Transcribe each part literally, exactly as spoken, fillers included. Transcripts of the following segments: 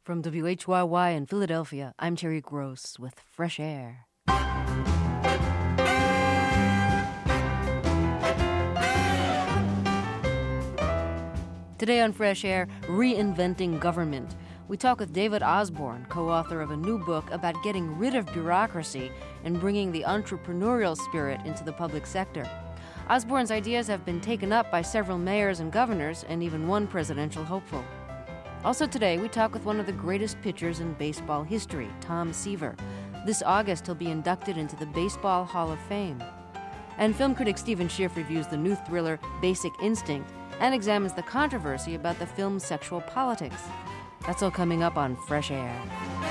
From W H Y Y in Philadelphia, I'm Terry Gross with Fresh Air. Today on Fresh Air, Reinventing Government. We talk with David Osborne, co-author of a new book about getting rid of bureaucracy and bringing the entrepreneurial spirit into the public sector. Osborne's ideas have been taken up by several mayors and governors and even one presidential hopeful. Also today, we talk with one of the greatest pitchers in baseball history, Tom Seaver. This August, he'll be inducted into the Baseball Hall of Fame. And film critic Stephen Schiff reviews the new thriller Basic Instinct and examines the controversy about the film's sexual politics. That's all coming up on Fresh Air.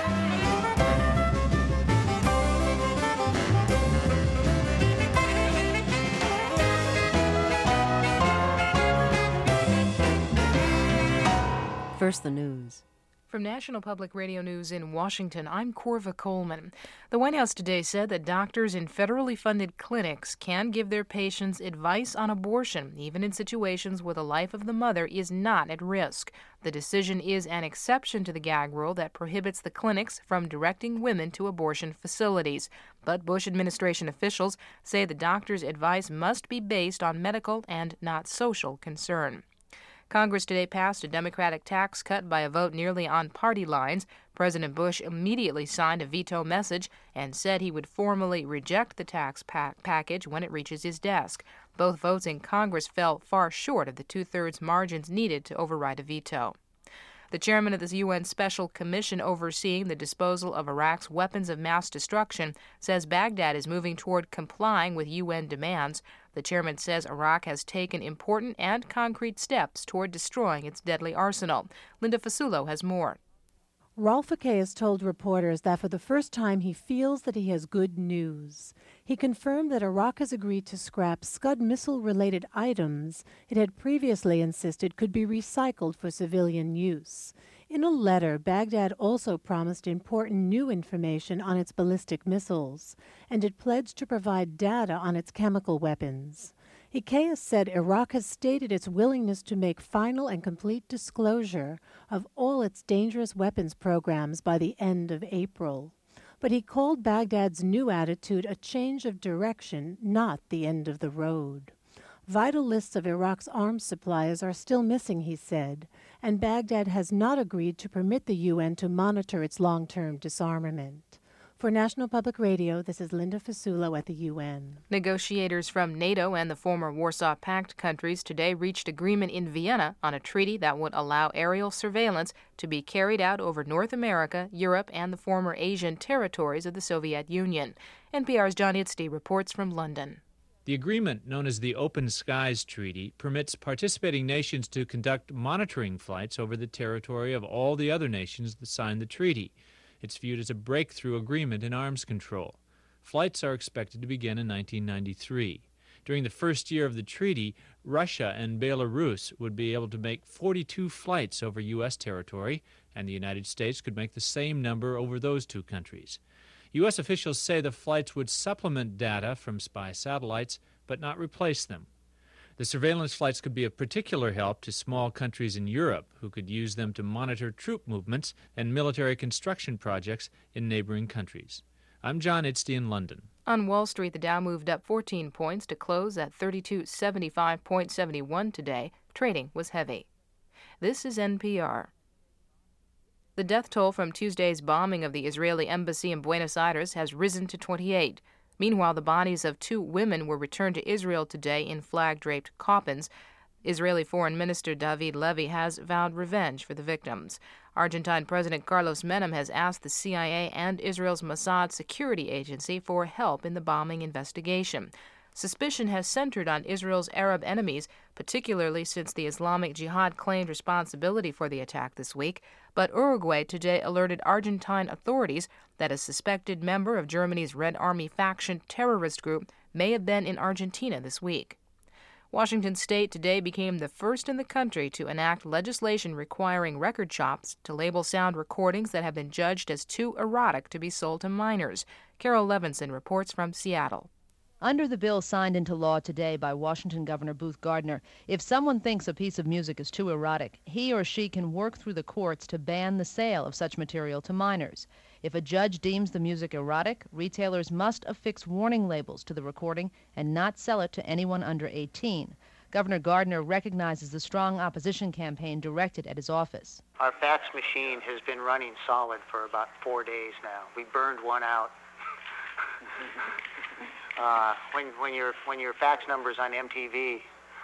First, the news. From National Public Radio News in Washington, I'm Corva Coleman. The White House today said that doctors in federally funded clinics can give their patients advice on abortion, even in situations where the life of the mother is not at risk. The decision is an exception to the gag rule that prohibits the clinics from directing women to abortion facilities. But Bush administration officials say the doctor's advice must be based on medical and not social concern. Congress today passed a Democratic tax cut by a vote nearly on party lines. President Bush immediately signed a veto message and said he would formally reject the tax pa- package when it reaches his desk. Both votes in Congress fell far short of the two-thirds margins needed to override a veto. The chairman of the U N Special Commission overseeing the disposal of Iraq's weapons of mass destruction says Baghdad is moving toward complying with U N demands. The chairman says Iraq has taken important and concrete steps toward destroying its deadly arsenal. Linda Fasulo has more. Ralph Akeyes told reporters that for the first time he feels that he has good news. He confirmed that Iraq has agreed to scrap Scud missile-related items it had previously insisted could be recycled for civilian use. In a letter, Baghdad also promised important new information on its ballistic missiles, and it pledged to provide data on its chemical weapons. Akeyes said Iraq has stated its willingness to make final and complete disclosure of all its dangerous weapons programs by the end of April. But he called Baghdad's new attitude a change of direction, not the end of the road. Vital lists of Iraq's arms suppliers are still missing, he said, and Baghdad has not agreed to permit the U N to monitor its long-term disarmament. For National Public Radio, this is Linda Fasulo at the U N. Negotiators from NATO and the former Warsaw Pact countries today reached agreement in Vienna on a treaty that would allow aerial surveillance to be carried out over North America, Europe, and the former Asian territories of the Soviet Union. N P R's John Itzty reports from London. The agreement, known as the Open Skies Treaty, permits participating nations to conduct monitoring flights over the territory of all the other nations that signed the treaty. It's viewed as a breakthrough agreement in arms control. Flights are expected to begin in nineteen ninety-three. During the first year of the treaty, Russia and Belarus would be able to make forty-two flights over U S territory, and the United States could make the same number over those two countries. U S officials say the flights would supplement data from spy satellites, but not replace them. The surveillance flights could be of particular help to small countries in Europe who could use them to monitor troop movements and military construction projects in neighboring countries. I'm John Itzty in London. On Wall Street, the Dow moved up fourteen points to close at thirty-two seventy-five point seven one today. Trading was heavy. This is N P R. The death toll from Tuesday's bombing of the Israeli embassy in Buenos Aires has risen to twenty-eight. Meanwhile, the bodies of two women were returned to Israel today in flag-draped coffins. Israeli Foreign Minister David Levy has vowed revenge for the victims. Argentine President Carlos Menem has asked the C I A and Israel's Mossad security agency for help in the bombing investigation. Suspicion has centered on Israel's Arab enemies, particularly since the Islamic Jihad claimed responsibility for the attack this week. But Uruguay today alerted Argentine authorities that a suspected member of Germany's Red Army faction terrorist group may have been in Argentina this week. Washington State today became the first in the country to enact legislation requiring record shops to label sound recordings that have been judged as too erotic to be sold to minors. Carol Levinson reports from Seattle. Under the bill signed into law today by Washington Governor Booth Gardner, if someone thinks a piece of music is too erotic, he or she can work through the courts to ban the sale of such material to minors. If a judge deems the music erotic, retailers must affix warning labels to the recording and not sell it to anyone under eighteen. Governor Gardner recognizes the strong opposition campaign directed at his office. Our fax machine has been running solid for about four days now. We burned one out. Uh, when, when, your, when your fax number's on M T V,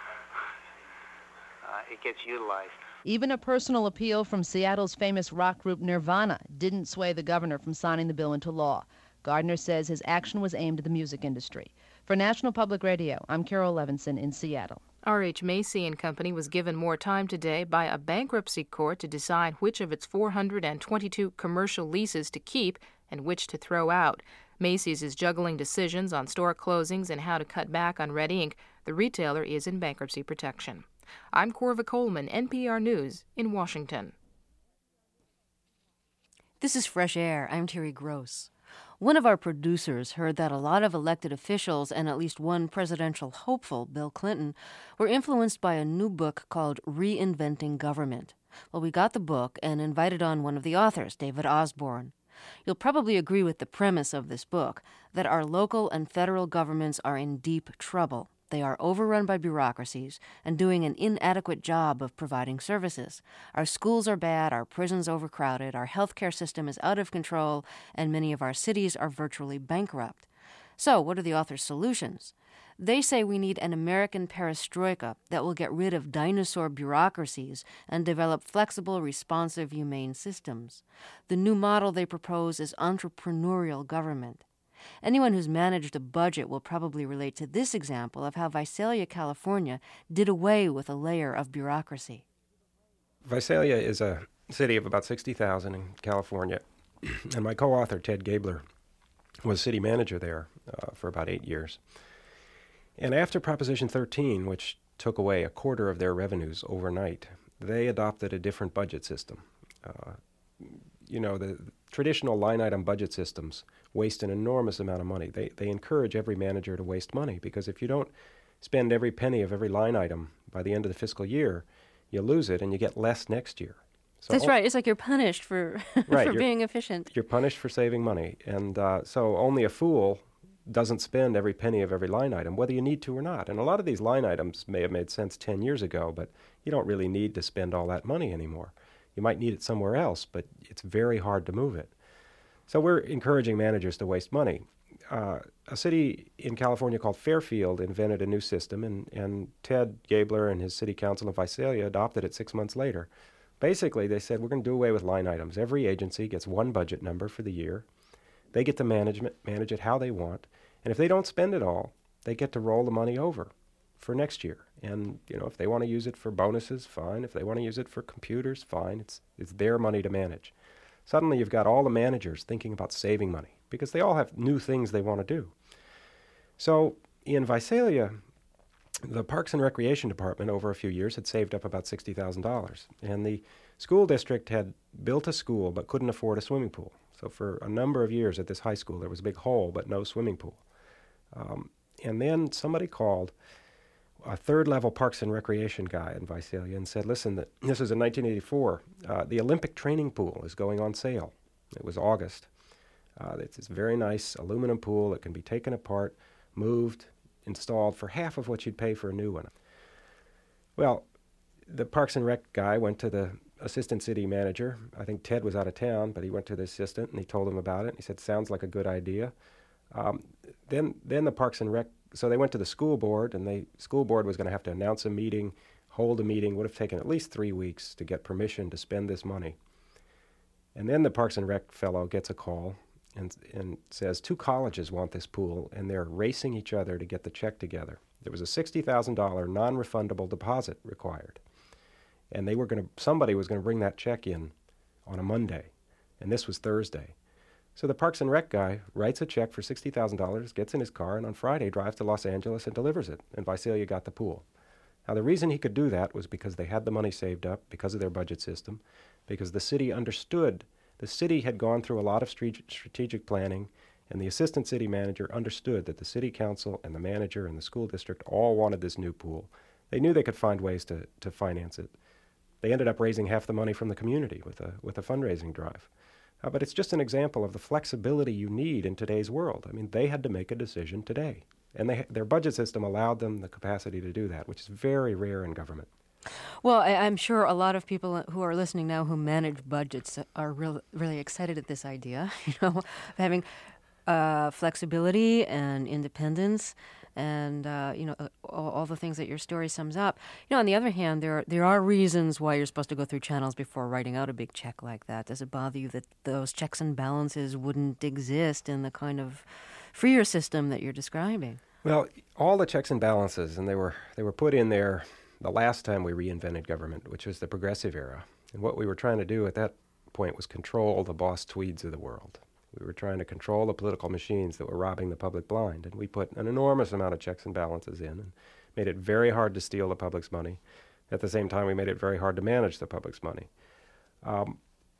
uh, it gets utilized. Even a personal appeal from Seattle's famous rock group Nirvana didn't sway the governor from signing the bill into law. Gardner says his action was aimed at the music industry. For National Public Radio, I'm Carol Levinson in Seattle. R H Macy and Company was given more time today by a bankruptcy court to decide which of its four hundred twenty-two commercial leases to keep and which to throw out. Macy's is juggling decisions on store closings and how to cut back on red ink. The retailer is in bankruptcy protection. I'm Corva Coleman, N P R News in Washington. This is Fresh Air. I'm Terry Gross. One of our producers heard that a lot of elected officials and at least one presidential hopeful, Bill Clinton, were influenced by a new book called Reinventing Government. Well, we got the book and invited on one of the authors, David Osborne. You'll probably agree with the premise of this book, that our local and federal governments are in deep trouble. They are overrun by bureaucracies and doing an inadequate job of providing services. Our schools are bad, our prisons overcrowded, our healthcare system is out of control, and many of our cities are virtually bankrupt. So, what are the author's solutions? They say we need an American perestroika that will get rid of dinosaur bureaucracies and develop flexible, responsive, humane systems. The new model they propose is entrepreneurial government. Anyone who's managed a budget will probably relate to this example of how Visalia, California, did away with a layer of bureaucracy. Visalia is a city of about sixty thousand in California, and my co-author, Ted Gabler, was city manager there uh, for about eight years. And after Proposition thirteen, which took away a quarter of their revenues overnight, they adopted a different budget system. Uh, you know, the traditional line-item budget systems waste an enormous amount of money. They, they encourage every manager to waste money because if you don't spend every penny of every line item by the end of the fiscal year, you lose it and you get less next year. So That's right. It's like you're punished for, right, for you're, being efficient. You're punished for saving money. And uh, so only a fool doesn't spend every penny of every line item, whether you need to or not. And a lot of these line items may have made sense ten years ago, but you don't really need to spend all that money anymore. You might need it somewhere else, but it's very hard to move it. So we're encouraging managers to waste money. Uh, a city in California called Fairfield invented a new system, and, and Ted Gabler and his city council in Visalia adopted it six months later. Basically, they said, we're going to do away with line items. Every agency gets one budget number for the year. They get to management, manage it how they want. And if they don't spend it all, they get to roll the money over for next year. And, you know, if they want to use it for bonuses, fine. If they want to use it for computers, fine. It's, it's their money to manage. Suddenly you've got all the managers thinking about saving money because they all have new things they want to do. So in Visalia, the Parks and Recreation Department over a few years had saved up about sixty thousand dollars. And the school district had built a school but couldn't afford a swimming pool. So for a number of years at this high school, there was a big hole but no swimming pool. Um, and then somebody called a third-level Parks and Recreation guy in Visalia and said, listen, the, this is in nineteen eighty-four, uh, the Olympic training pool is going on sale. It was August. Uh, it's this very nice aluminum pool that can be taken apart, moved, installed for half of what you'd pay for a new one. Well, the Parks and Rec guy went to the assistant city manager. I think Ted was out of town, but he went to the assistant and he told him about it. He said, sounds like a good idea. Um, then, then the Parks and Rec, so they went to the school board, and the school board was going to have to announce a meeting, hold a meeting. Would have taken at least three weeks to get permission to spend this money. And then the Parks and Rec fellow gets a call and, and says, two colleges want this pool, and they're racing each other to get the check together. There was a sixty thousand dollars non-refundable deposit required. And they were going to, somebody was going to bring that check in on a Monday, and this was Thursday. So the Parks and Rec guy writes a check for sixty thousand dollars, gets in his car, and on Friday drives to Los Angeles and delivers it, and Visalia got the pool. Now, the reason he could do that was because they had the money saved up, because of their budget system, because the city understood. The city had gone through a lot of strategic planning And the assistant city manager understood that the city council and the manager and the school district all wanted this new pool. They knew they could find ways to, to finance it. They ended up raising half the money from the community with a, with a fundraising drive. Uh, but it's just an example of the flexibility you need in today's world. I mean, they had to make a decision today. And they, their budget system allowed them the capacity to do that, which is very rare in government. Well, I, I'm sure a lot of people who are listening now who manage budgets are real, really excited at this idea, you know, having uh, flexibility and independence and, uh, you know, all, all the things that your story sums up. You know, on the other hand, there are, there are reasons why you're supposed to go through channels before writing out a big check like that. Does it bother you that those checks and balances wouldn't exist in the kind of freer system that you're describing? Well, all the checks and balances, and they were they were put in there the last time we reinvented government, which was the progressive era. And what we were trying to do at that point was control the Boss Tweeds of the world. We were trying to control the political machines that were robbing the public blind. And we put an enormous amount of checks and balances in and made it very hard to steal the public's money. At the same time, we made it very hard to manage the public's money. Um,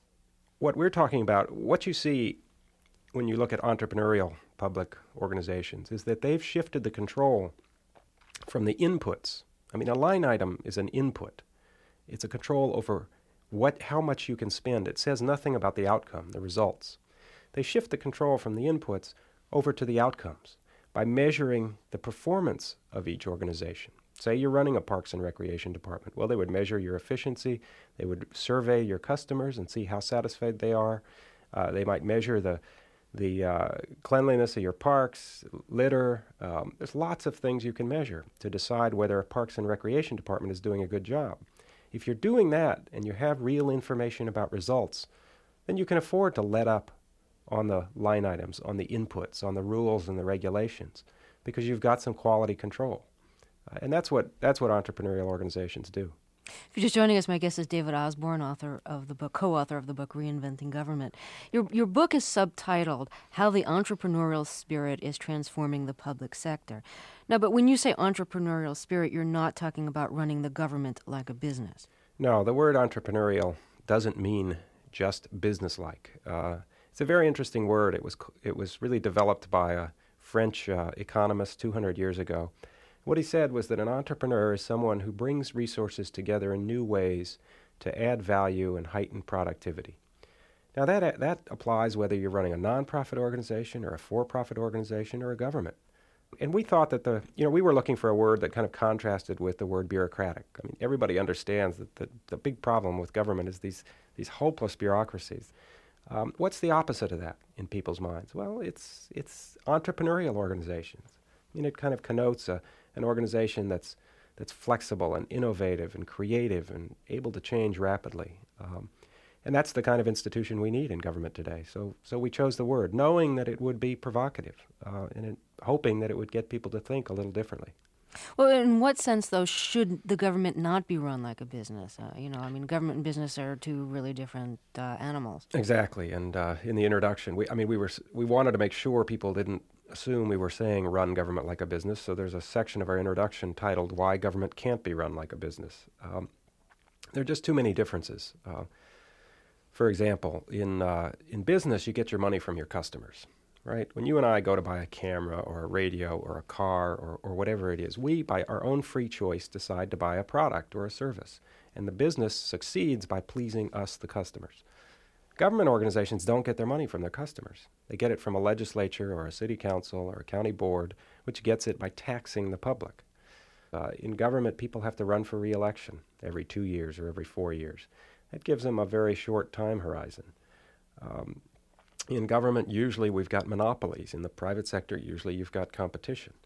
what we're talking about, what you see when you look at entrepreneurial public organizations, is that they've shifted the control from the inputs. I mean, a line item is an input. It's a control over what, how much you can spend. It says nothing about the outcome, the results. They shift the control from the inputs over to the outcomes by measuring the performance of each organization. Say you're running a Parks and Recreation department. Well, they would measure your efficiency. They would survey your customers and see how satisfied they are. Uh, they might measure the the uh, cleanliness of your parks, litter. Um, there's lots of things you can measure to decide whether a Parks and Recreation department is doing a good job. If you're doing that and you have real information about results, then you can afford to let up on the line items, on the inputs, on the rules and the regulations, because you've got some quality control. Uh, and that's what that's what entrepreneurial organizations do. If you're just joining us, my guest is David Osborn, author of the book, co-author of the book Reinventing Government. Your your book is subtitled How the Entrepreneurial Spirit is Transforming the Public Sector. Now, but when you say entrepreneurial spirit, you're not talking about running the government like a business. No, the word entrepreneurial doesn't mean just business-like. Uh, it's a very interesting word. It was it was really developed by a French uh, economist two hundred years ago. What he said was that an entrepreneur is someone who brings resources together in new ways to add value and heighten productivity. Now that that applies whether you're running a nonprofit organization or a for-profit organization or a government. And we thought that the, you know, we were looking for a word that kind of contrasted with the word bureaucratic. I mean, everybody understands that the, the big problem with government is these, these hopeless bureaucracies. Um, what's the opposite of that in people's minds? Well, it's it's entrepreneurial organizations. I mean, it kind of connotes a an organization that's that's flexible and innovative and creative and able to change rapidly. Um, and that's the kind of institution we need in government today. So so we chose the word, knowing that it would be provocative uh, and it, hoping that it would get people to think a little differently. Well, in what sense, though, should the government not be run like a business? Uh, you know, I mean, government and business are two really different uh, animals. Exactly. And uh, in the introduction, we I mean, we were we wanted to make sure people didn't assume we were saying run government like a business. So there's a section of our introduction titled Why Government Can't Be Run Like a Business. Um, there are just too many differences. Uh, for example, in uh, in business, you get your money from your customers, right? When you and I go to buy a camera or a radio or a car or, or whatever it is, we, by our own free choice, decide to buy a product or a service. And the business succeeds by pleasing us, the customers. Government organizations don't get their money from their customers. They get it from a legislature or a city council or a county board, which gets it by taxing the public. Uh, in government, people have to run for re-election every two years or every four years. That gives them a very short time horizon. Um, in government, usually we've got monopolies. In the private sector, usually you've got competition.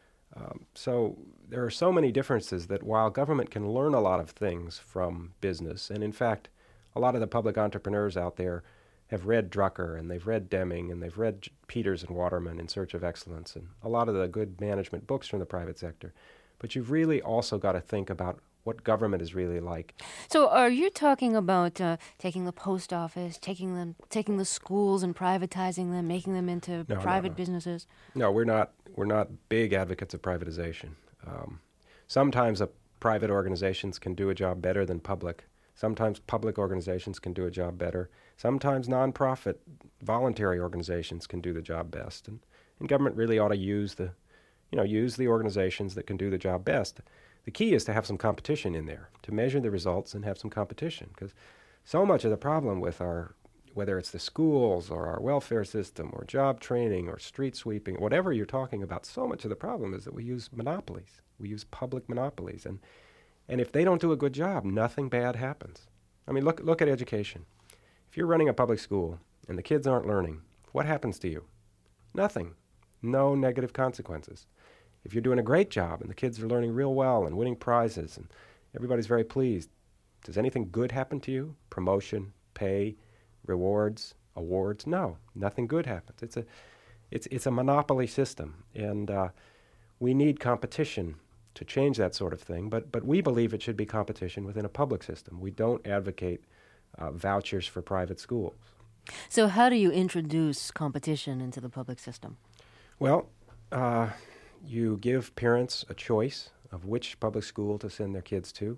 Um, so there are so many differences that while government can learn a lot of things from business, and in fact, a lot of the public entrepreneurs out there have read Drucker, and they've read Deming, and they've read Peters and Waterman in Search of Excellence, and a lot of the good management books from the private sector. But you've really also got to think about what government is really like. So are you talking about uh, taking the post office, taking them, taking the schools and privatizing them, making them into no, private no, no. businesses? No, we're not, we're not big advocates of privatization. Um, sometimes a private organizations can do a job better than public. Sometimes public organizations can do a job better. Sometimes nonprofit, voluntary organizations can do the job best. And, and government really ought to use the, you know, use the organizations that can do the job best. The key is to have some competition in there, to measure the results and have some competition. Because so much of the problem with our, whether it's the schools or our welfare system or job training or street sweeping, whatever you're talking about, so much of the problem is that we use monopolies. We use public monopolies. And And if they don't do a good job, nothing bad happens. I mean, look look at education. If you're running a public school and the kids aren't learning, what happens to you? Nothing. No negative consequences. If you're doing a great job and the kids are learning real well and winning prizes and everybody's very pleased, does anything good happen to you? Promotion, pay, rewards, awards? No, nothing good happens. It's a, it's it's a monopoly system, and uh, we need competition to change that sort of thing, but but we believe it should be competition within a public system. We don't advocate uh, vouchers for private schools. So how do you introduce competition into the public system? Well, uh, you give parents a choice of which public school to send their kids to.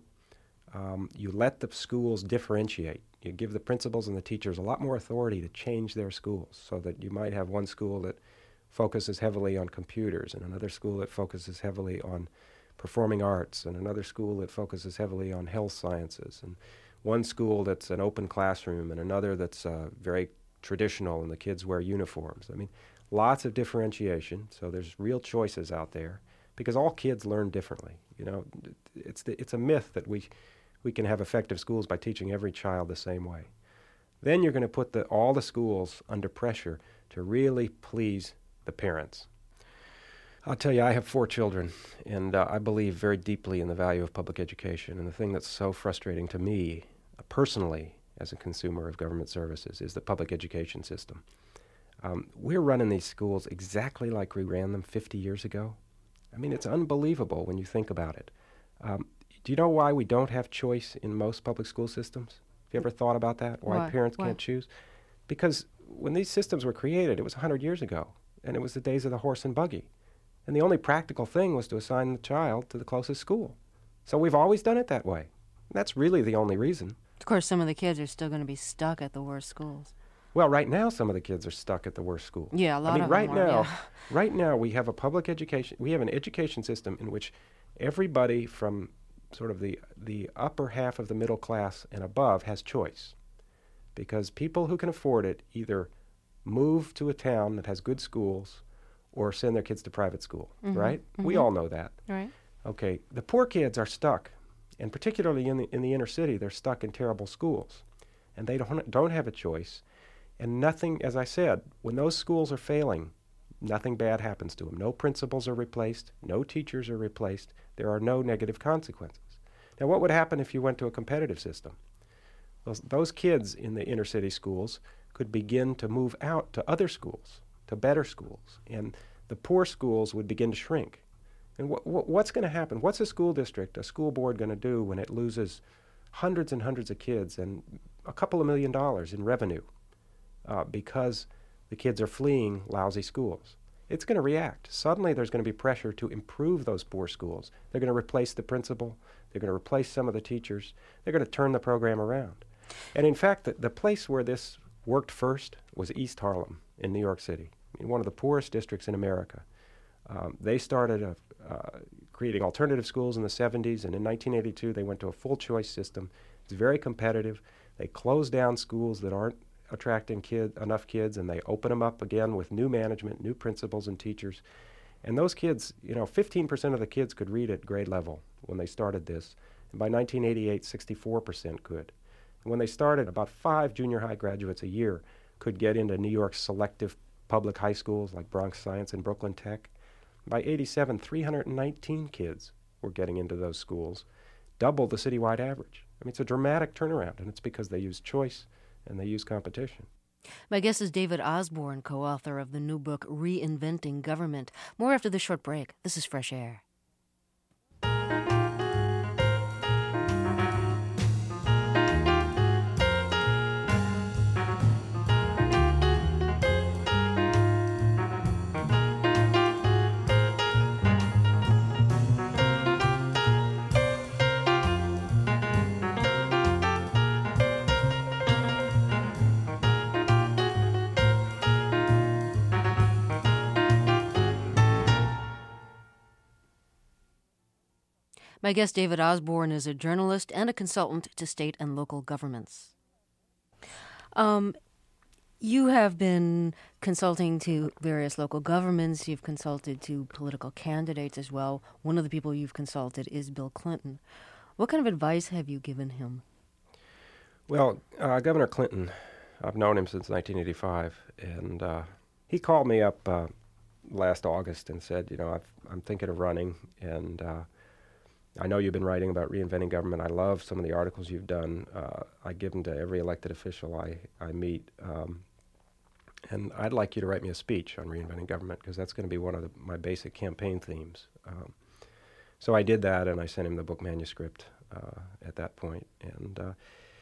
Um, you let the schools differentiate. You give the principals and the teachers a lot more authority to change their schools, so that you might have one school that focuses heavily on computers and another school that focuses heavily on performing arts, and another school that focuses heavily on health sciences, and one school that's an open classroom, and another that's uh, very traditional and the kids wear uniforms. I mean, lots of differentiation, so there's real choices out there, because all kids learn differently. You know, it's the, it's a myth that we we can have effective schools by teaching every child the same way. Then you're going to put the, all the schools under pressure to really please the parents. I'll tell you, I have four children, and uh, I believe very deeply in the value of public education. And the thing that's so frustrating to me, uh, personally, as a consumer of government services, is the public education system. Um, we're running these schools exactly like we ran them fifty years ago. I mean, it's unbelievable when you think about it. Um, do you know why we don't have choice in most public school systems? Have you ever thought about that? Why, why? parents why? can't choose? Because when these systems were created, it was one hundred years ago, and it was the days of the horse and buggy. And the only practical thing was to assign the child to the closest school. So we've always done it that way. And that's really the only reason. Of course, some of the kids are still going to be stuck at the worst schools. Well, right now, some of the kids are stuck at the worst school. Yeah, a lot I mean, of right them are, now, yeah. right now we have a public education, we have an education system in which everybody from sort of the, the upper half of the middle class and above has choice. Because people who can afford it either move to a town that has good schools or send their kids to private school, mm-hmm, right? Mm-hmm. We all know that. Right. Okay, the poor kids are stuck, and particularly in the in the inner city, they're stuck in terrible schools, and they don't don't have a choice, and nothing, as I said, when those schools are failing, nothing bad happens to them. No principals are replaced, no teachers are replaced, there are no negative consequences. Now, what would happen if you went to a competitive system? Those, those kids in the inner city schools could begin to move out to other schools, to better schools, and the poor schools would begin to shrink. And wh- wh- what's going to happen? What's a school district, a school board going to do when it loses hundreds and hundreds of kids and a couple of million dollars in revenue uh, because the kids are fleeing lousy schools? It's going to react. Suddenly there's going to be pressure to improve those poor schools. They're going to replace the principal. They're going to replace some of the teachers. They're going to turn the program around. And in fact, the, the place where this worked first was East Harlem in New York City, I mean, one of the poorest districts in America. Um, they started a, uh, creating alternative schools in the seventies, and in nineteen eighty-two they went to a full choice system. It's very competitive. They closed down schools that aren't attracting kid, enough kids, and they open them up again with new management, new principals and teachers. And those kids, you know, fifteen percent of the kids could read at grade level when they started this. And by nineteen eighty-eight, sixty-four percent could. And when they started, about five junior high graduates a year could get into New York's selective public high schools like Bronx Science and Brooklyn Tech. By eighty-seven, three hundred nineteen kids were getting into those schools, double the citywide average. I mean, it's a dramatic turnaround, and it's because they use choice and they use competition. My guest is David Osborn, co-author of the new book, Reinventing Government. More after this short break. This is Fresh Air. My guest, David Osborn, is a journalist and a consultant to state and local governments. Um, you have been consulting to various local governments. You've consulted to political candidates as well. One of the people you've consulted is Bill Clinton. What kind of advice have you given him? Well, uh, Governor Clinton, I've known him since nineteen eighty-five, and uh, he called me up uh, last August and said, you know, I've, I'm thinking of running, and uh, I know you've been writing about reinventing government. I love some of the articles you've done. Uh, I give them to every elected official I, I meet. Um, and I'd like you to write me a speech on reinventing government, because that's going to be one of the, my basic campaign themes. Um, so I did that, and I sent him the book manuscript uh, at that point. And uh,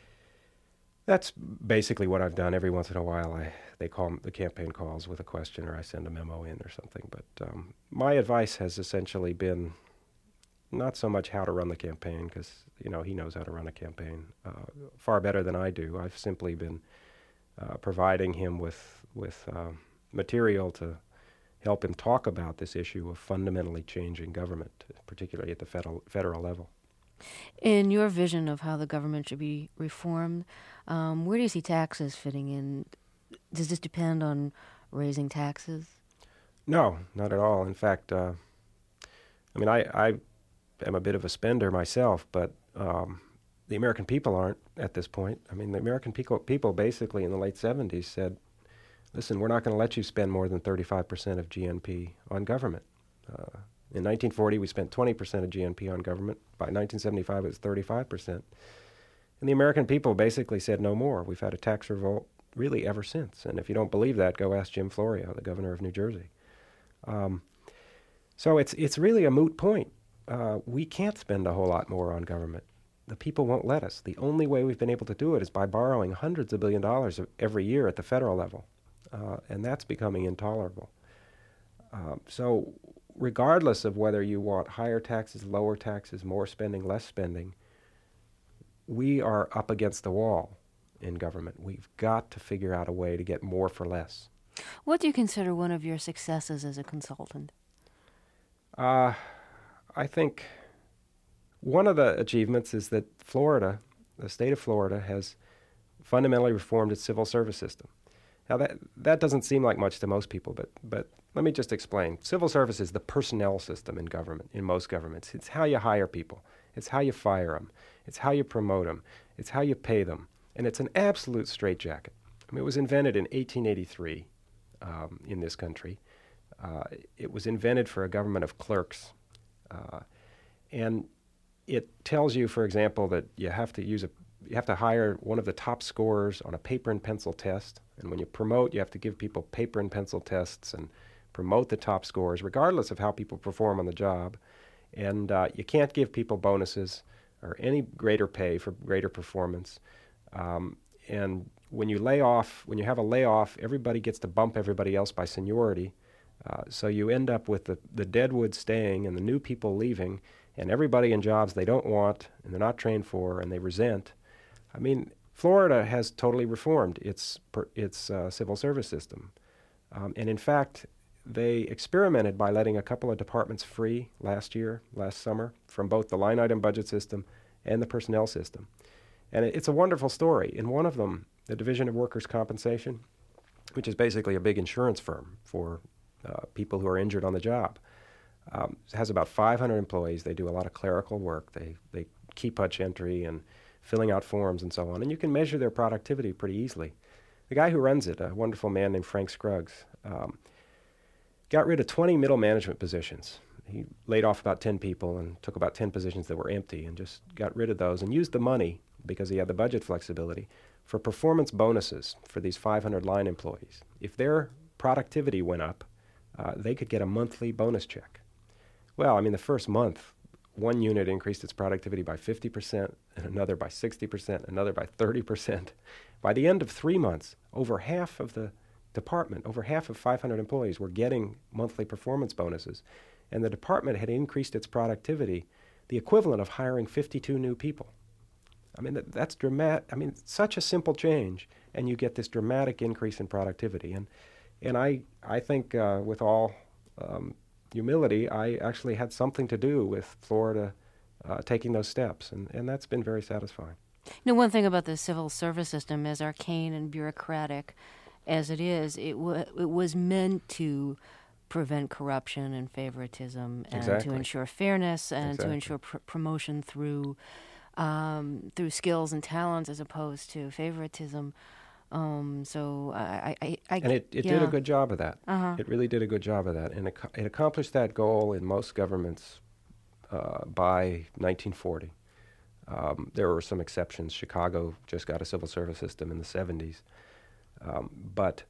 that's basically what I've done. Every once in a while, I they call the campaign calls with a question, or I send a memo in or something. But um, my advice has essentially been not so much how to run the campaign, because, you know, he knows how to run a campaign uh, far better than I do. I've simply been uh, providing him with, with uh, material to help him talk about this issue of fundamentally changing government, particularly at the federal, federal level. In your vision of how the government should be reformed, um, where do you see taxes fitting in? Does this depend on raising taxes? No, not at all. In fact, uh, I mean, I, I am a bit of a spender myself, but um, the American people aren't at this point. I mean, the American people, people basically in the late seventies said, listen, we're not going to let you spend more than thirty-five percent of G N P on government. Uh, in nineteen forty, we spent twenty percent of G N P on government. By nineteen seventy-five, it was thirty-five percent. And the American people basically said no more. We've had a tax revolt really ever since. And if you don't believe that, go ask Jim Florio, the governor of New Jersey. Um, so it's it's really a moot point. Uh, we can't spend a whole lot more on government. The people won't let us. The only way we've been able to do it is by borrowing hundreds of billion dollars every year at the federal level. Uh, and that's becoming intolerable. Uh, so regardless of whether you want higher taxes, lower taxes, more spending, less spending, we are up against the wall in government. We've got to figure out a way to get more for less. What do you consider one of your successes as a consultant? Uh, I think one of the achievements is that Florida, the state of Florida, has fundamentally reformed its civil service system. Now, that that doesn't seem like much to most people, but but let me just explain. Civil service is the personnel system in government, in most governments. It's how you hire people. It's how you fire them. It's how you promote them. It's how you pay them. And it's an absolute straitjacket. I mean, it was invented in eighteen eighty-three um, in this country. Uh, it was invented for a government of clerks. Uh, and it tells you, for example, that you have to use a you have to hire one of the top scorers on a paper and pencil test. And when you promote, you have to give people paper and pencil tests and promote the top scorers, regardless of how people perform on the job. And uh, you can't give people bonuses or any greater pay for greater performance. Um, and when you lay off, when you have a layoff, everybody gets to bump everybody else by seniority. Uh, so you end up with the, the deadwood staying and the new people leaving, and everybody in jobs they don't want and they're not trained for and they resent. I mean, Florida has totally reformed its per, its uh, civil service system. Um, and in fact, they experimented by letting a couple of departments free last year, last summer, from both the line item budget system and the personnel system. And it, it's a wonderful story. In one of them, the Division of Workers' Compensation, which is basically a big insurance firm for uh, people who are injured on the job, um, has about five hundred employees. They do a lot of clerical work. They, they key punch entry and filling out forms and so on. And you can measure their productivity pretty easily. The guy who runs it, a wonderful man named Frank Scruggs, um, got rid of twenty middle management positions. He laid off about ten people and took about ten positions that were empty and just got rid of those and used the money, because he had the budget flexibility, for performance bonuses for these five hundred line employees. If their productivity went up, uh, they could get a monthly bonus check. Well, I mean, the first month, one unit increased its productivity by fifty percent, and another by sixty percent, another by thirty percent. By the end of three months, over half of the department, over half of five hundred employees were getting monthly performance bonuses, and the department had increased its productivity, the equivalent of hiring fifty-two new people. I mean, that, that's dramatic. I mean, such a simple change, and you get this dramatic increase in productivity. And and I I think uh, with all um, humility, I actually had something to do with Florida uh, taking those steps, and, and that's been very satisfying. You know, one thing about the civil service system, as arcane and bureaucratic as it is, it, w- it was meant to prevent corruption and favoritism, and exactly. to ensure fairness, and exactly. to ensure pr- promotion through um, through skills and talents as opposed to favoritism. Um, so I, I, I and it, it yeah. did a good job of that. Uh-huh. It really did a good job of that, and it, it accomplished that goal in most governments uh, by nineteen forty. Um, there were some exceptions. Chicago just got a civil service system in the seventies, um, but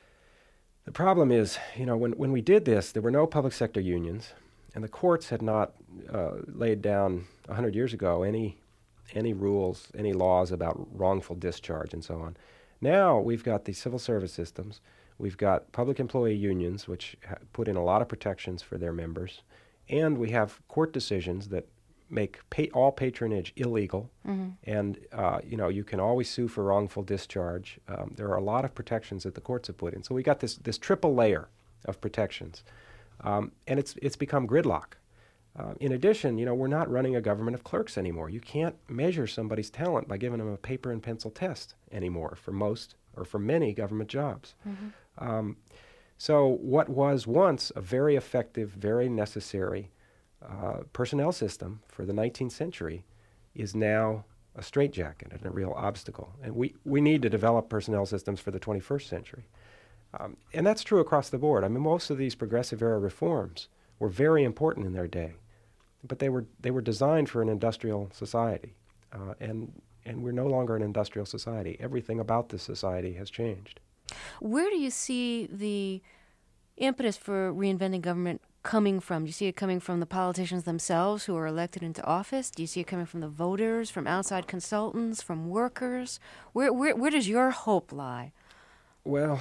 the problem is, you know, when when we did this, there were no public sector unions, and the courts had not uh, laid down a hundred years ago any any rules, any laws about wrongful discharge and so on. Now we've got these civil service systems. We've got public employee unions, which ha- put in a lot of protections for their members, and we have court decisions that make pa- all patronage illegal. Mm-hmm. And uh, you know, you can always sue for wrongful discharge. Um, there are a lot of protections that the courts have put in. So we got this this triple layer of protections, um, and it's it's become gridlock. Uh, in addition, you know, we're not running a government of clerks anymore. You can't measure somebody's talent by giving them a paper and pencil test anymore for most or for many government jobs. Mm-hmm. Um, so what was once a very effective, very necessary uh, personnel system for the nineteenth century is now a straitjacket and a real obstacle. And we, we need to develop personnel systems for the twenty-first century. Um, and that's true across the board. I mean, most of these progressive era reforms were very important in their day, but they were they were designed for an industrial society, uh, and and we're no longer an industrial society. Everything about this society has changed. Where do you see the impetus for reinventing government coming from? Do you see it coming from the politicians themselves who are elected into office? Do you see it coming from the voters, from outside consultants, from workers? Where where where does your hope lie? Well,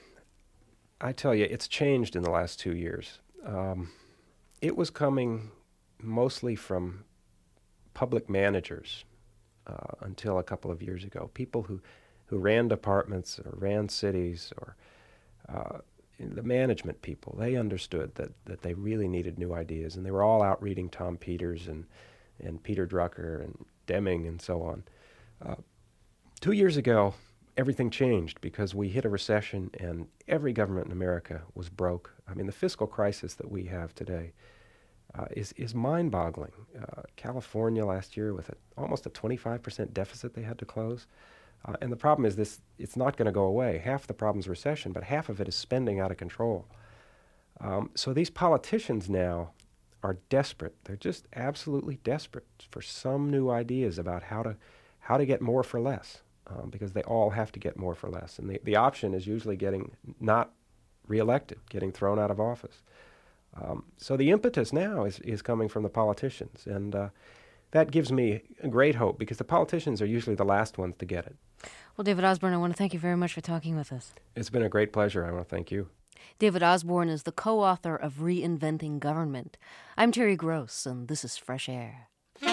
I tell you, it's changed in the last two years. Um, it was coming mostly from public managers uh, until a couple of years ago. People who, who ran departments or ran cities or uh, the management people, they understood that, that they really needed new ideas, and they were all out reading Tom Peters and, and Peter Drucker and Deming and so on. Uh, two years ago, everything changed because we hit a recession and every government in America was broke. I mean, the fiscal crisis that we have today uh, is, is mind-boggling. Uh, California last year with a, almost a twenty-five percent deficit they had to close. Uh, and the problem is this, it's not going to go away. Half the problem is recession, but half of it is spending out of control. Um, so these politicians now are desperate. They're just absolutely desperate for some new ideas about how to how to get more for less. Um, because they all have to get more for less. And the, the option is usually getting not reelected, getting thrown out of office. Um, so the impetus now is, is coming from the politicians. And uh, that gives me a great hope because the politicians are usually the last ones to get it. Well, David Osborn, I want to thank you very much for talking with us. It's been a great pleasure. I want to thank you. David Osborn is the co-author of Reinventing Government. I'm Terry Gross, and this is Fresh Air.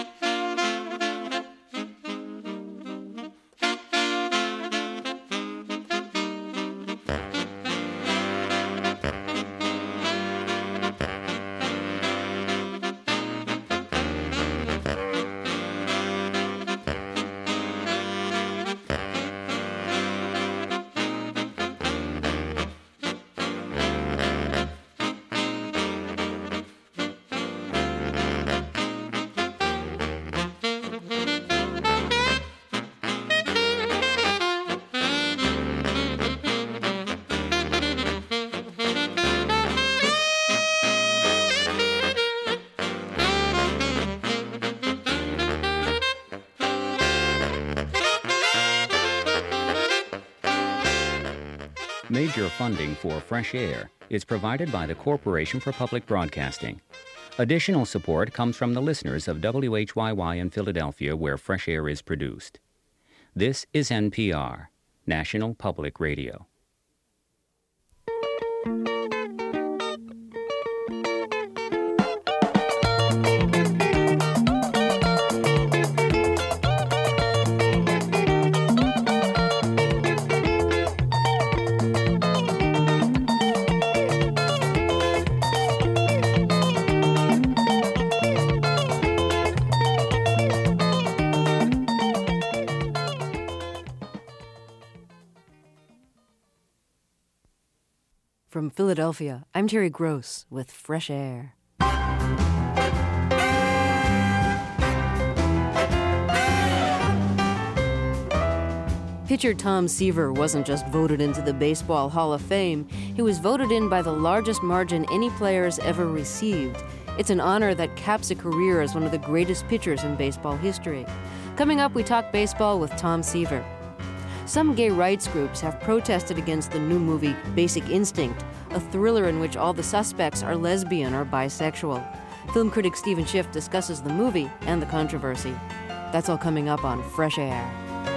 Major funding for Fresh Air is provided by the Corporation for Public Broadcasting. Additional support comes from the listeners of W H Y Y in Philadelphia, where Fresh Air is produced. This is N P R, National Public Radio. From Philadelphia, I'm Terry Gross with Fresh Air. Pitcher Tom Seaver wasn't just voted into the Baseball Hall of Fame, he was voted in by the largest margin any player has ever received. It's an honor that caps a career as one of the greatest pitchers in baseball history. Coming up, we talk baseball with Tom Seaver. Some gay rights groups have protested against the new movie Basic Instinct, a thriller in which all the suspects are lesbian or bisexual. Film critic Stephen Schiff discusses the movie and the controversy. That's all coming up on Fresh Air.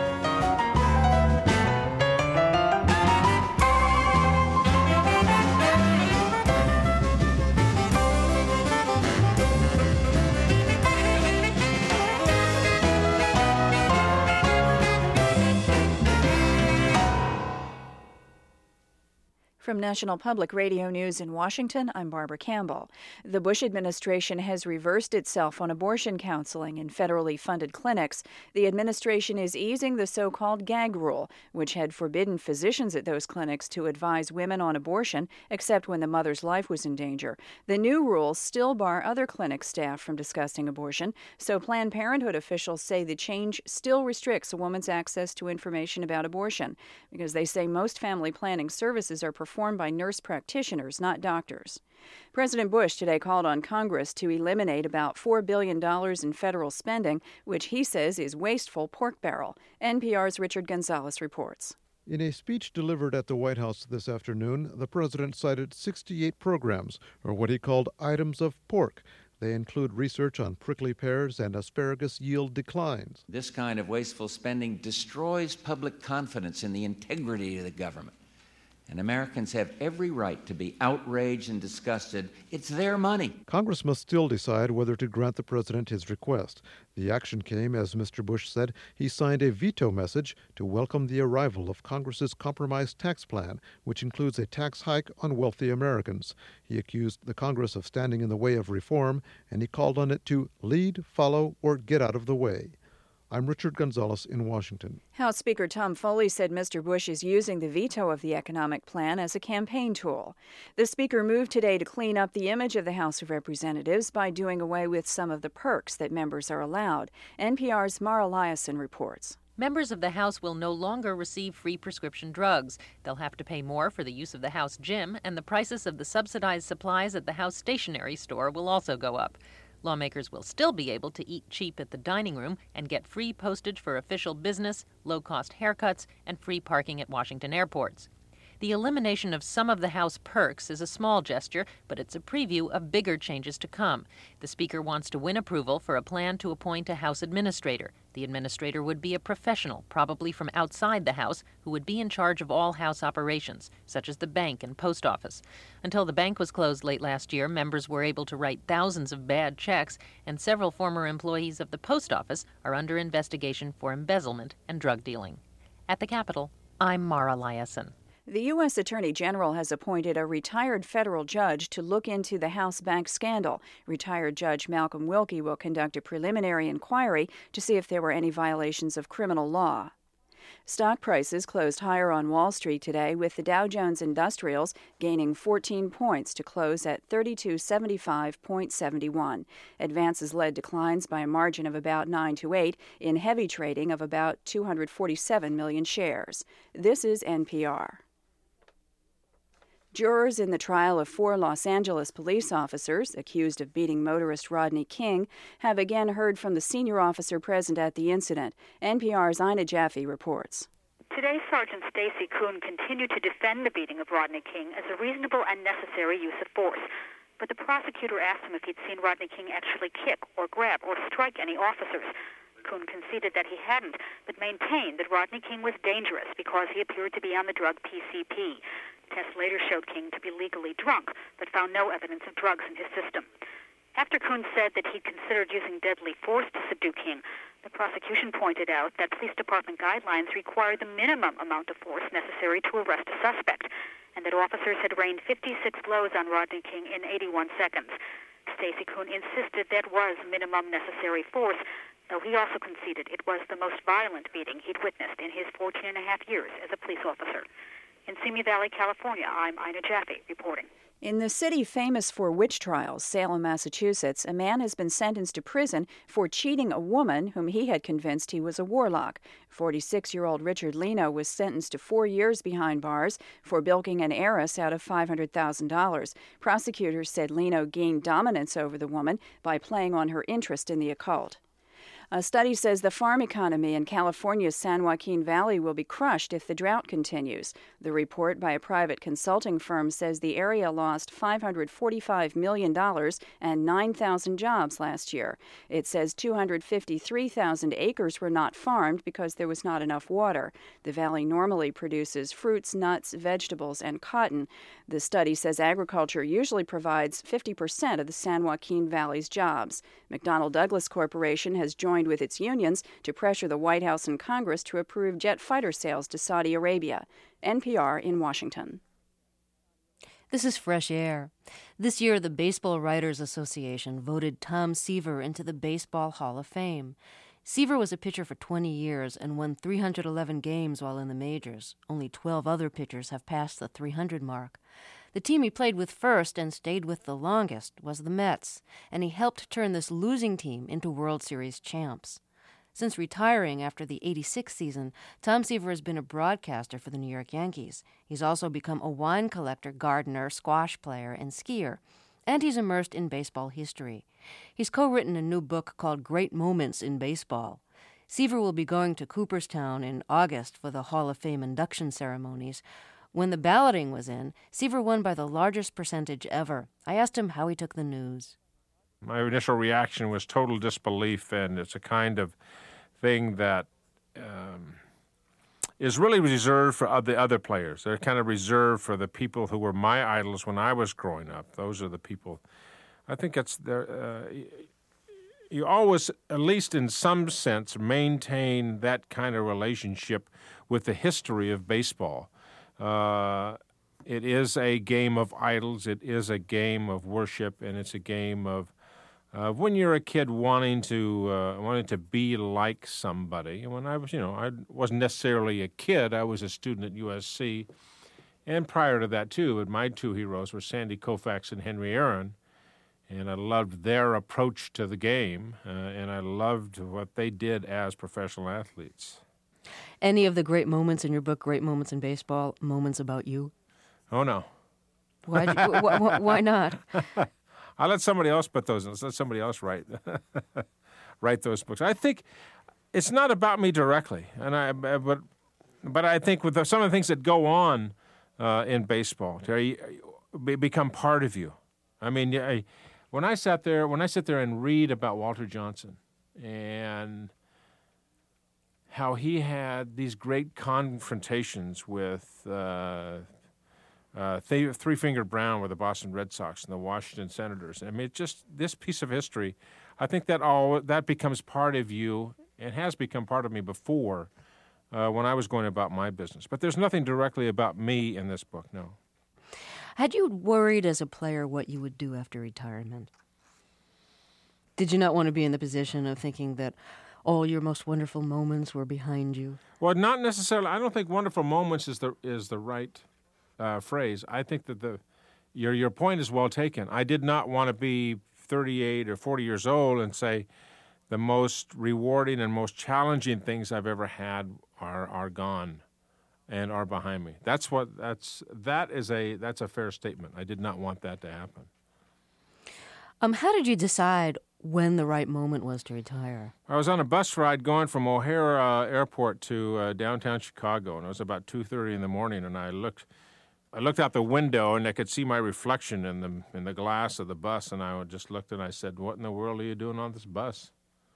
From National Public Radio News in Washington, I'm Barbara Campbell. The Bush administration has reversed itself on abortion counseling in federally funded clinics. The administration is easing the so-called gag rule, which had forbidden physicians at those clinics to advise women on abortion, except when the mother's life was in danger. The new rules still bar other clinic staff from discussing abortion, so Planned Parenthood officials say the change still restricts a woman's access to information about abortion, because they say most family planning services are performed performed by nurse practitioners, not doctors. President Bush today called on Congress to eliminate about four billion dollars in federal spending, which he says is wasteful pork barrel. N P R's Richard Gonzalez reports. In a speech delivered at the White House this afternoon, the president cited sixty-eight programs, or what he called items of pork. They include research on prickly pears and asparagus yield declines. This kind of wasteful spending destroys public confidence in the integrity of the government. And Americans have every right to be outraged and disgusted. It's their money. Congress must still decide whether to grant the president his request. The action came, as Mister Bush said, he signed a veto message to welcome the arrival of Congress's compromise tax plan, which includes a tax hike on wealthy Americans. He accused the Congress of standing in the way of reform, and he called on it to lead, follow, or get out of the way. I'm Richard Gonzalez in Washington. House Speaker Tom Foley said Mister Bush is using the veto of the economic plan as a campaign tool. The Speaker moved today to clean up the image of the House of Representatives by doing away with some of the perks that members are allowed. N P R's Mara Liasson reports. Members of the House will no longer receive free prescription drugs. They'll have to pay more for the use of the House gym, and the prices of the subsidized supplies at the House stationery store will also go up. Lawmakers will still be able to eat cheap at the dining room and get free postage for official business, low-cost haircuts, and free parking at Washington airports. The elimination of some of the House perks is a small gesture, but it's a preview of bigger changes to come. The Speaker wants to win approval for a plan to appoint a House administrator. The administrator would be a professional, probably from outside the House, who would be in charge of all House operations, such as the bank and post office. Until the bank was closed late last year, members were able to write thousands of bad checks, and several former employees of the post office are under investigation for embezzlement and drug dealing. At the Capitol, I'm Mara Liasson. The U S Attorney General has appointed a retired federal judge to look into the House bank scandal. Retired Judge Malcolm Wilkie will conduct a preliminary inquiry to see if there were any violations of criminal law. Stock prices closed higher on Wall Street today, with the Dow Jones Industrials gaining fourteen points to close at thirty-two seventy-five point seven one. Advances led declines by a margin of about nine to eight in heavy trading of about two hundred forty-seven million shares. This is N P R. Jurors in the trial of four Los Angeles police officers accused of beating motorist Rodney King have again heard from the senior officer present at the incident. N P R's Ina Jaffe reports. Today, Sergeant Stacy Kuhn continued to defend the beating of Rodney King as a reasonable and necessary use of force. But the prosecutor asked him if he'd seen Rodney King actually kick or grab or strike any officers. Kuhn conceded that he hadn't, but maintained that Rodney King was dangerous because he appeared to be on the drug P C P. Tests later showed King to be legally drunk, but found no evidence of drugs in his system. After Kuhn said that he considered using deadly force to subdue King, the prosecution pointed out that police department guidelines require the minimum amount of force necessary to arrest a suspect, and that officers had rained fifty-six blows on Rodney King in eighty-one seconds. Stacy Kuhn insisted that was minimum necessary force, though he also conceded it was the most violent beating he'd witnessed in his fourteen and a half years as a police officer. In Simi Valley, California, I'm Ina Jaffe reporting. In the city famous for witch trials, Salem, Massachusetts, a man has been sentenced to prison for cheating a woman whom he had convinced he was a warlock. forty-six-year-old Richard Leno was sentenced to four years behind bars for bilking an heiress out of five hundred thousand dollars. Prosecutors said Leno gained dominance over the woman by playing on her interest in the occult. A study says the farm economy in California's San Joaquin Valley will be crushed if the drought continues. The report by a private consulting firm says the area lost five hundred forty-five million dollars and nine thousand jobs last year. It says two hundred fifty-three thousand acres were not farmed because there was not enough water. The valley normally produces fruits, nuts, vegetables, and cotton. The study says agriculture usually provides fifty percent of the San Joaquin Valley's jobs. McDonnell Douglas Corporation has joined with its unions to pressure the White House and Congress to approve jet fighter sales to Saudi Arabia. N P R in Washington. This is Fresh Air. This year, the Baseball Writers Association voted Tom Seaver into the Baseball Hall of Fame. Seaver was a pitcher for twenty years and won three hundred eleven games while in the majors. Only twelve other pitchers have passed the three hundred mark. The team he played with first and stayed with the longest was the Mets, and he helped turn this losing team into World Series champs. Since retiring after the eighty-six season, Tom Seaver has been a broadcaster for the New York Yankees. He's also become a wine collector, gardener, squash player, and skier. And he's immersed in baseball history. He's co-written a new book called Great Moments in Baseball. Seaver will be going to Cooperstown in August for the Hall of Fame induction ceremonies. When the balloting was in, Seaver won by the largest percentage ever. I asked him how he took the news. My initial reaction was total disbelief, and it's a kind of thing that um, is really reserved for the other players. They're kind of reserved for the people who were my idols when I was growing up. Those are the people. I think it's there. Uh, you always, at least in some sense, maintain that kind of relationship with the history of baseball. Uh, it is a game of idols. It is a game of worship, and it's a game of uh, when you're a kid wanting to uh, wanting to be like somebody. And when I was, you know, I wasn't necessarily a kid. I was a student at U S C, and prior to that too. But my two heroes were Sandy Koufax and Henry Aaron, and I loved their approach to the game, uh, and I loved what they did as professional athletes. Any of the great moments in your book, Great Moments in Baseball, moments about you? Oh, no. Why, why, why, why not? I'll let somebody else put those in. Let somebody else write write those books. I think it's not about me directly, and I but but I think with the, some of the things that go on uh, in baseball, they become part of you. I mean, I, when I sat there, when I sit there and read about Walter Johnson and how he had these great confrontations with uh, uh, Th- Three-Fingered Brown with the Boston Red Sox and the Washington Senators. I mean, just this piece of history, I think that all that becomes part of you and has become part of me before uh, when I was going about my business. But there's nothing directly about me in this book, no. Had you worried as a player what you would do after retirement? Did you not want to be in the position of thinking that all your most wonderful moments were behind you? Well, not necessarily. I don't think wonderful moments is the is the right uh, phrase. I think that the your your point is well taken. I did not want to be thirty-eight or forty years old and say the most rewarding and most challenging things I've ever had are are gone and are behind me. That's what that's that is a that's a fair statement. I did not want that to happen. Um, how did you decide when the right moment was to retire? I was on a bus ride going from O'Hare uh, Airport to uh, downtown Chicago, and it was about two thirty in the morning, and I looked I looked out the window, and I could see my reflection in the in the glass of the bus, and I just looked and I said, "What in the world are you doing on this bus?"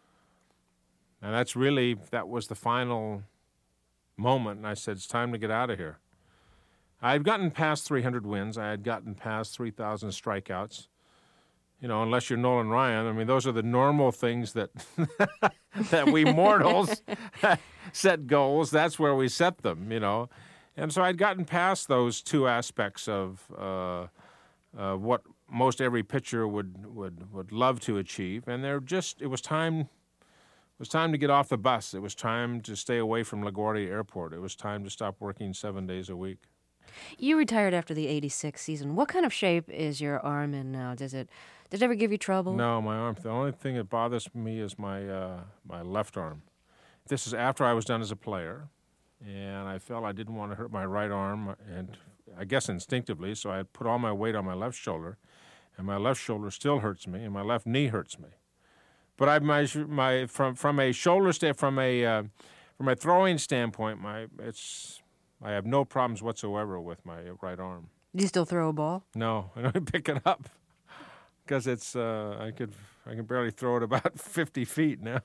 And that's really, that was the final moment, and I said, it's time to get out of here. I had gotten past three hundred wins. I had gotten past three thousand strikeouts. You know, unless you're Nolan Ryan, I mean, those are the normal things that that we mortals set goals. That's where we set them, you know. And so I'd gotten past those two aspects of uh, uh, what most every pitcher would, would, would love to achieve. And they're just, it was time, it was time to get off the bus. It was time to stay away from LaGuardia Airport. It was time to stop working seven days a week. You retired after the eighty-six season. What kind of shape is your arm in now? Does it, did it ever give you trouble? No, my arm. The only thing that bothers me is my uh, my left arm. This is after I was done as a player, and I felt I didn't want to hurt my right arm, and I guess instinctively, so I had put all my weight on my left shoulder, and my left shoulder still hurts me, and my left knee hurts me. But I my my from from a shoulder stand from a uh, from a throwing standpoint, my it's I have no problems whatsoever with my right arm. Do you still throw a ball? No, I don't pick it up because it's uh, I could I can barely throw it about fifty feet now.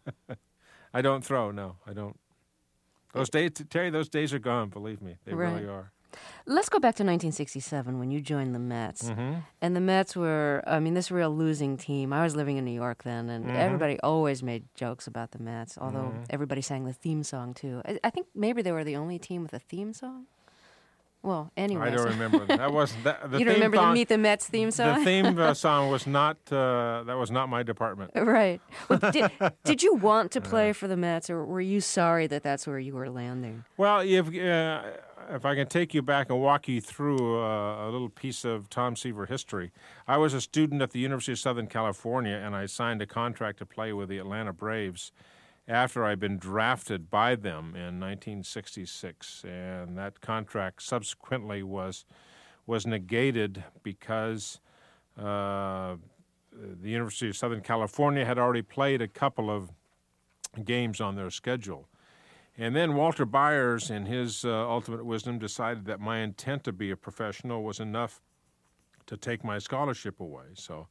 I don't throw. No, I don't. Those days, Terry, those days are gone. Believe me, they right. really are. Let's go back to nineteen sixty-seven when you joined the Mets. Mm-hmm. And the Mets were, I mean, this real losing team. I was living in New York then, and Mm-hmm. everybody always made jokes about the Mets, although Mm-hmm. everybody sang the theme song too. I, I think maybe they were the only team with a theme song. Well, anyway. I don't remember that. That wasn't that. The You don't theme remember song, the Meet the Mets theme song? The theme uh, song was not. Uh, that was not my department. Right. Well, did, did you want to play for the Mets, or were you sorry that that's where you were landing? Well, if uh, if I can take you back and walk you through uh, a little piece of Tom Seaver history, I was a student at the University of Southern California, and I signed a contract to play with the Atlanta Braves after I'd been drafted by them in nineteen sixty-six, and that contract subsequently was was negated because uh, the University of Southern California had already played a couple of games on their schedule. And then Walter Byers, in his uh, ultimate wisdom, decided that my intent to be a professional was enough to take my scholarship away. So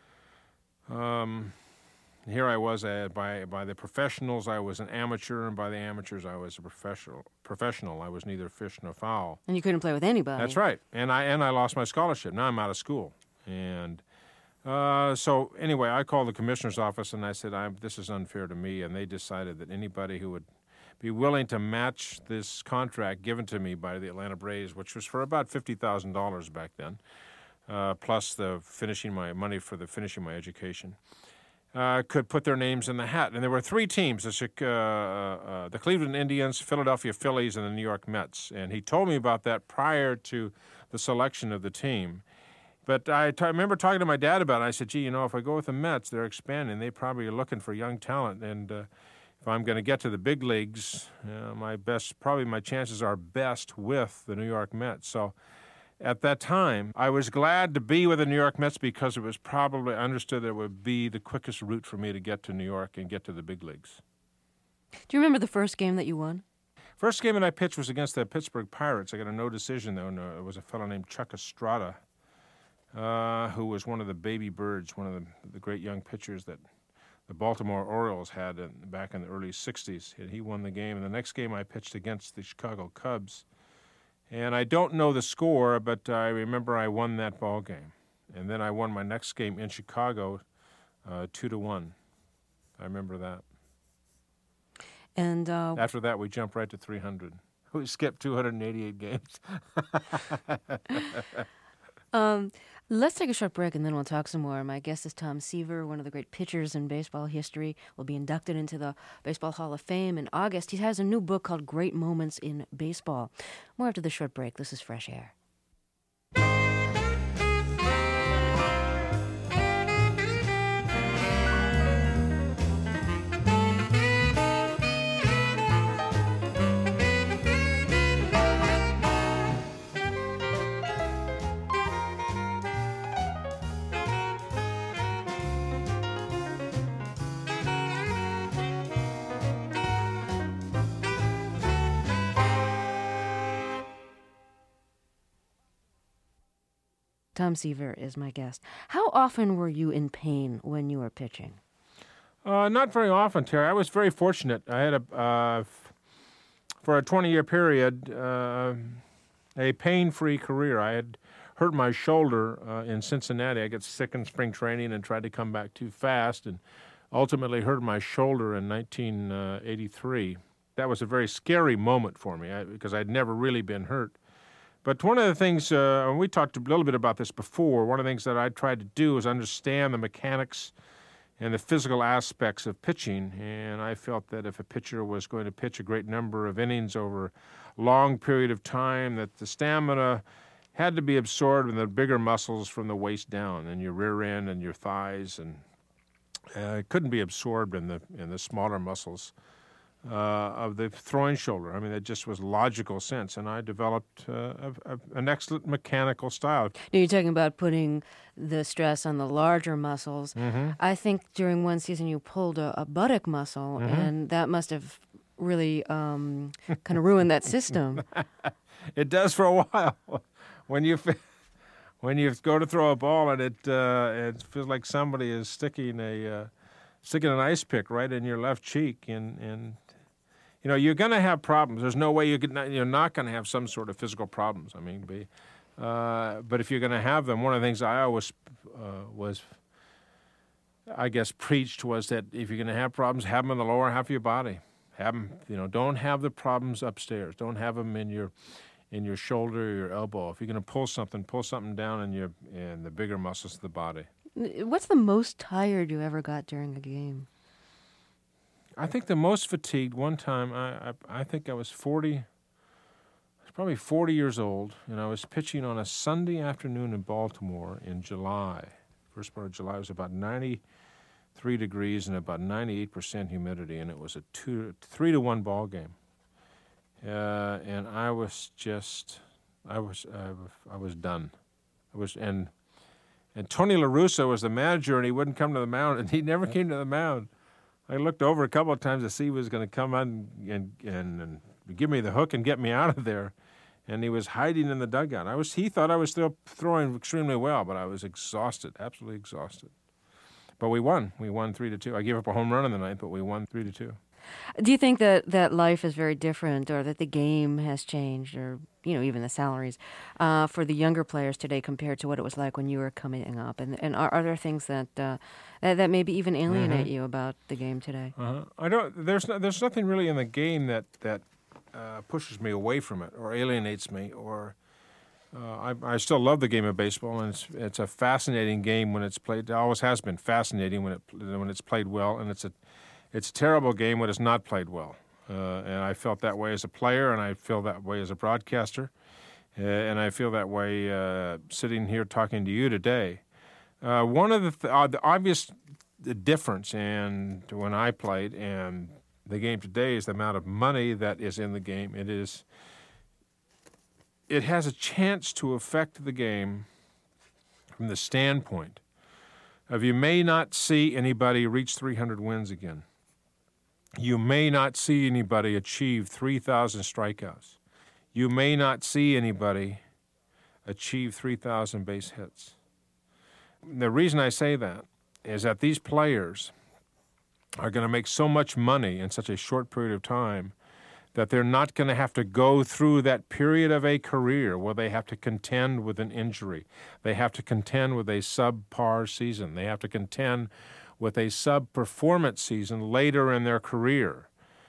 um, here I was, uh, by by the professionals, I was an amateur, and by the amateurs, I was a professional. Professional, I was neither fish nor fowl. And you couldn't play with anybody. That's right. And I and I lost my scholarship. Now I'm out of school. And uh, so anyway, I called the commissioner's office, and I said, I'm, this is unfair to me. And they decided that anybody who would be willing to match this contract given to me by the Atlanta Braves, which was for about fifty thousand dollars back then, uh, plus the finishing my money for the finishing my education, uh, could put their names in the hat. And there were three teams, the, uh, uh, the Cleveland Indians, Philadelphia Phillies, and the New York Mets. And he told me about that prior to the selection of the team. But I, t- I remember talking to my dad about it. I said, gee, you know, if I go with the Mets, they're expanding. They probably are looking for young talent. And uh, if I'm going to get to the big leagues, uh, my best, probably my chances are best with the New York Mets. So at that time, I was glad to be with the New York Mets because it was probably understood that it would be the quickest route for me to get to New York and get to the big leagues. Do you remember the first game that you won? First game that I pitched was against the Pittsburgh Pirates. I got a no decision, though, and uh, it was a fellow named Chuck Estrada, uh, who was one of the baby birds, one of the, the great young pitchers that the Baltimore Orioles had in, back in the early sixties. And he won the game. And the next game I pitched against the Chicago Cubs. And I don't know the score, but I remember I won that ball game. And then I won my next game in Chicago, uh, two to one. I remember that. And uh, after that, we jumped right to three hundred. We skipped two hundred eighty-eight games. um, let's take a short break, and then we'll talk some more. My guest is Tom Seaver, one of the great pitchers in baseball history. Will be inducted into the Baseball Hall of Fame in August. He has a new book called Great Moments in Baseball. More after the short break. This is Fresh Air. Tom Seaver is my guest. How often were you in pain when you were pitching? Uh, not very often, Terry. I was very fortunate. I had a, uh, f- for a twenty-year period, uh, a pain-free career. I had hurt my shoulder uh, in Cincinnati. I got sick in spring training and tried to come back too fast, and ultimately hurt my shoulder in nineteen eighty-three. That was a very scary moment for me I, because I'd never really been hurt. But one of the things, uh, and we talked a little bit about this before, one of the things that I tried to do is understand the mechanics and the physical aspects of pitching. And I felt that if a pitcher was going to pitch a great number of innings over a long period of time, that the stamina had to be absorbed in the bigger muscles from the waist down, and your rear end and your thighs, and uh, it couldn't be absorbed in the in the smaller muscles uh, of the throwing shoulder. I mean, it just was logical sense, and I developed uh, a, a, an excellent mechanical style. Now, you're talking about putting the stress on the larger muscles. Mm-hmm. I think during one season you pulled a, a buttock muscle, Mm-hmm. and that must have really um, kind of ruined that system. It does for a while. When you when you go to throw a ball and it uh, it feels like somebody is sticking a uh, sticking an ice pick right in your left cheek, and, and you know you're going to have problems. There's no way you could not, you're not going to have some sort of physical problems. I mean, be, uh, but if you're going to have them, one of the things I always uh, was, I guess, preached was that if you're going to have problems, have them in the lower half of your body. Have them, you know, don't have the problems upstairs. Don't have them in your in your shoulder or your elbow. If you're going to pull something, pull something down in your in the bigger muscles of the body. What's the most tired you ever got during a game? I think the most fatigued one time, I I, I think I was forty, I was probably forty years old, and I was pitching on a Sunday afternoon in Baltimore in July. First part of July. It was about ninety-three degrees and about ninety-eight percent humidity, and it was a two, three to one ball game. Uh, and I was just, I was, uh, I was done. I was, and and Tony La Russa was the manager, and he wouldn't come to the mound, and he never came to the mound. I looked over a couple of times to see he was going to come on and, and and give me the hook and get me out of there, and he was hiding in the dugout. I was, he thought I was still throwing extremely well, but I was exhausted, absolutely exhausted. But we won. We won three to two. I gave up a home run in the ninth, but we won three to two. Do you think that, that life is very different, or that the game has changed, or you know even the salaries uh, for the younger players today compared to what it was like when you were coming up? And and are, are there things that uh, that, that maybe even alienate Mm-hmm. you about the game today? Uh-huh. I don't. There's no, there's nothing really in the game that that uh, pushes me away from it or alienates me. Or uh, I, I still love the game of baseball, and it's it's a fascinating game when it's played. It always has been fascinating when it when it's played well, and it's a It's a terrible game when it's not played well, uh, and I felt that way as a player, and I feel that way as a broadcaster, uh, and I feel that way uh, sitting here talking to you today. Uh, one of the, th- uh, the obvious difference in when I played and the game today is the amount of money that is in the game. It is. It has a chance to affect the game from the standpoint of you may not see anybody reach three hundred wins again. You may not see anybody achieve three thousand strikeouts. You may not see anybody achieve three thousand base hits. The reason I say that is that these players are going to make so much money in such a short period of time that they're not going to have to go through that period of a career where they have to contend with an injury. They have to contend with a subpar season. They have to contend with a sub-performance season later in their career.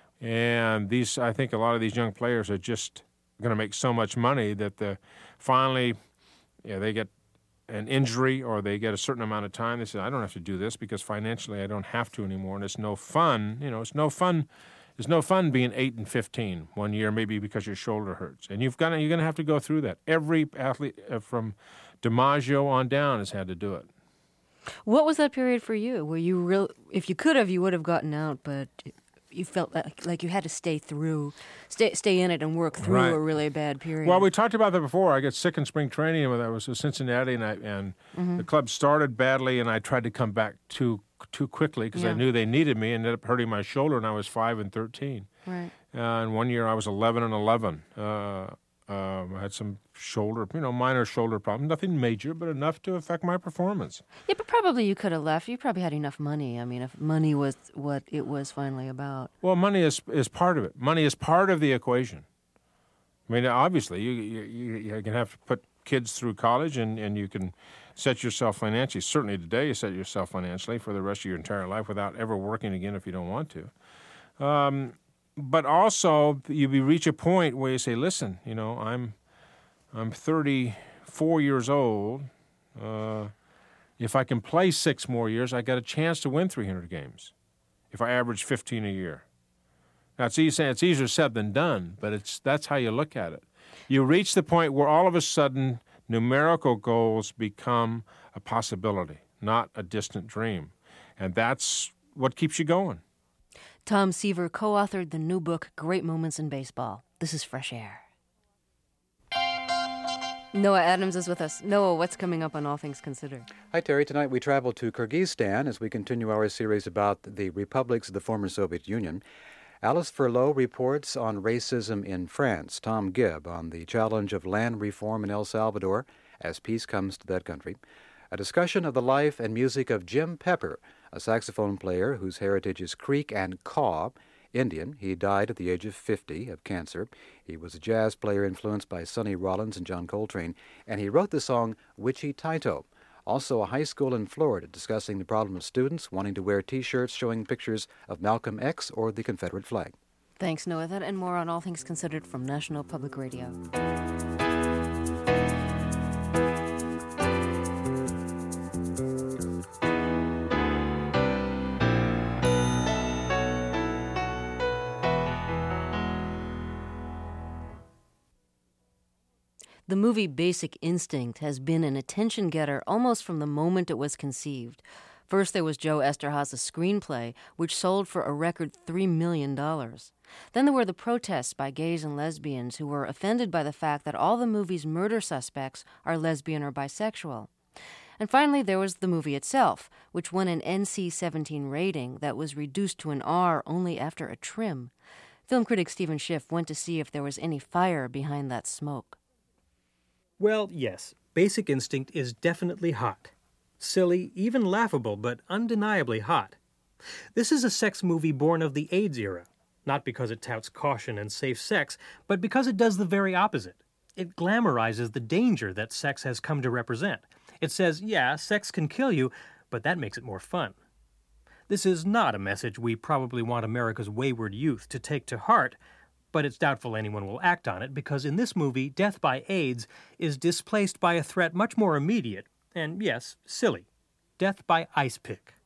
And these, I think a lot of these young players are just going to make so much money that the, finally yeah, they get an injury or they get a certain amount of time. They say, I don't have to do this because financially I don't have to anymore, and it's no fun. You know, it's no fun. It's no fun being eight and fifteen one year, maybe because your shoulder hurts, and you've got to, you're going to have to go through that. Every athlete uh, from DiMaggio on down has had to do it. What was that period for you? Where you real, if you could have, you would have gotten out, but you felt like, like you had to stay through, stay stay in it, and work through Right. a really bad period. Well, we talked about that before. I got sick in spring training when I was in Cincinnati, and I, and Mhm. the club started badly, and I tried to come back too too quickly because I Yeah. knew they needed me. Ended up hurting my shoulder, and I was five and thirteen. Right. Uh, and one year I was eleven and eleven. Uh, um, I had some shoulder, you know, minor shoulder problems, nothing major, but enough to affect my performance. Yeah, but probably you could have left. You probably had enough money. I mean, if money was what it was finally about. Well, money is is part of it. Money is part of the equation. I mean, obviously, you you, you can have to put kids through college, and, and you can set yourself financially. Certainly today, you set yourself financially for the rest of your entire life without ever working again if you don't want to. Um, but also, you reach a point where you say, listen, you know, I'm I'm thirty-four years old. Uh, If I can play six more years, I got a chance to win three hundred games if I average fifteen a year. Now, it's, easy, it's easier said than done, but it's that's how you look at it. You reach the point where all of a sudden numerical goals become a possibility, not a distant dream. And that's what keeps you going. Tom Seaver co-authored the new book, Great Moments in Baseball. This is Fresh Air. Noah Adams is with us. Noah, what's coming up on All Things Considered? Hi, Terry. Tonight we travel to Kyrgyzstan as we continue our series about the republics of the former Soviet Union. Alice Furlow reports on racism in France. Tom Gibb on the challenge of land reform in El Salvador as peace comes to that country. A discussion of the life and music of Jim Pepper, a saxophone player whose heritage is Creek and Kaw, Indian. He died at the age of fifty of cancer. He was a jazz player influenced by Sonny Rollins and John Coltrane, and he wrote the song Witchy Taito. Also a high school in Florida discussing the problem of students wanting to wear T-shirts showing pictures of Malcolm X or the Confederate flag. Thanks, Noah. That and more on All Things Considered from National Public Radio. The movie Basic Instinct has been an attention-getter almost from the moment it was conceived. First, there was Joe Esterhazy's screenplay, which sold for a record three million dollars. Then there were the protests by gays and lesbians who were offended by the fact that all the movie's murder suspects are lesbian or bisexual. And finally, there was the movie itself, which won an N C seventeen rating that was reduced to an R only after a trim. Film critic Stephen Schiff went to see if there was any fire behind that smoke. Well, yes, Basic Instinct is definitely hot. Silly, even laughable, but undeniably hot. This is a sex movie born of the AIDS era, not because it touts caution and safe sex, but because it does the very opposite. It glamorizes the danger that sex has come to represent. It says, yeah, sex can kill you, but that makes it more fun. This is not a message we probably want America's wayward youth to take to heart, but it's doubtful anyone will act on it because in this movie, death by AIDS is displaced by a threat much more immediate, and yes, silly. Death by ice pick.